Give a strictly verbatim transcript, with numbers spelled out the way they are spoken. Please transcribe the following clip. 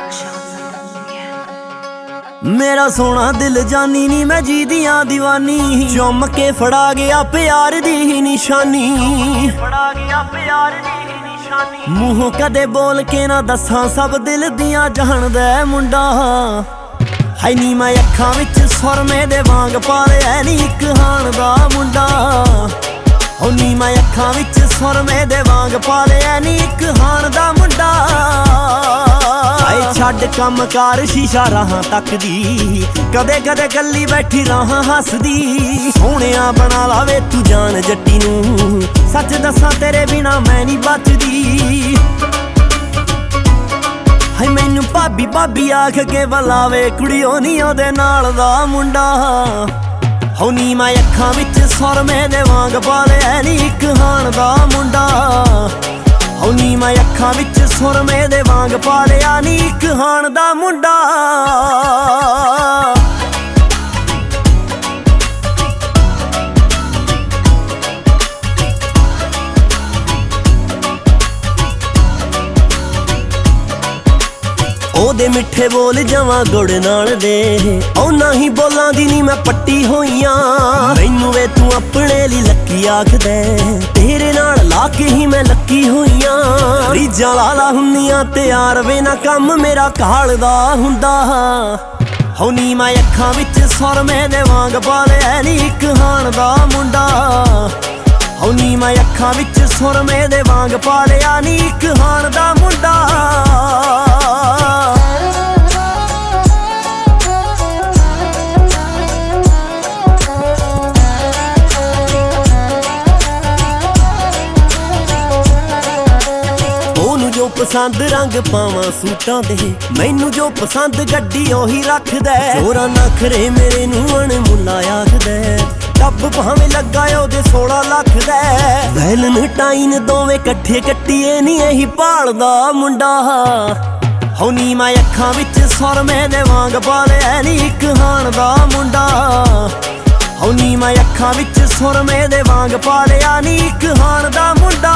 मेरा सोना दिल जानी नी मैं जी दियां दीवानी चुम के फड़ा गया प्यार दी ही निशानी मूहों कदे बोल के ना दसां सब दिल दियां जाणदा मुंडा है नी मैं अखां विच सुरमे दे वांग पालिया नी इक हाण दा मुंडा हो नी मैं अखां विच सुरमे दे वांग पालिया नी इक हाण दा मुंडा छड्ड कम कार शीशा राहां तकदी कदे कदे गल्ली बैठी राहां हसदी सोहणिया बना लावे तू जान जट्टी नूं सच दसां तेरे बिना मैं नहीं बचदी हाय मैनू भाबी भाबी आख के बुलावे कुड़ियों नी ओदे नाल दा मुंडा हो नी मैं अखां विच सुरमे दे वांग पालिया नी इक हाण दा मुंडा हो नी मैं अखां विच सुरमे दे वांग पालिया नी इक हाण दा मुंडा ओदे मिठे बोल जावां गुड़ नाल दे ओना ही बोलां दी नी मैं पट्टी होईयां मैनू वे तू अपने ली लक्की आखदे तेरे नाल ला के ही मैं लक्की होईयां रीजां लाला हुंदियां तैयार वे ना कम मेरा घालदा हुंदा हो नी मैं अखां विच सुरमे दे वांग पालिया नी इक हाण दा मुंडा हो नी मैं अखां विच सुरमे दे वांग पालिया नी इक हाण दा मुंडा जो पसंद रंग पावां सूटां दे मैनू जो पसंद गड्डी ओही रखदा चोरा नखरे मेरे नूं अणमुल्ला आखदा टब भावें लगा ओदे सोलह लख दा वैलेंटाइन दोवें कट्ठे कट्टिए नी एही भालदा मुंडा हो नी मैं अखां विच सुरमे दे वांग पालिया नी इक हाण दा मुंडा हो नी मैं अखां विच सुरमे दे वांग पालिया नी इक हाण दा मुंडा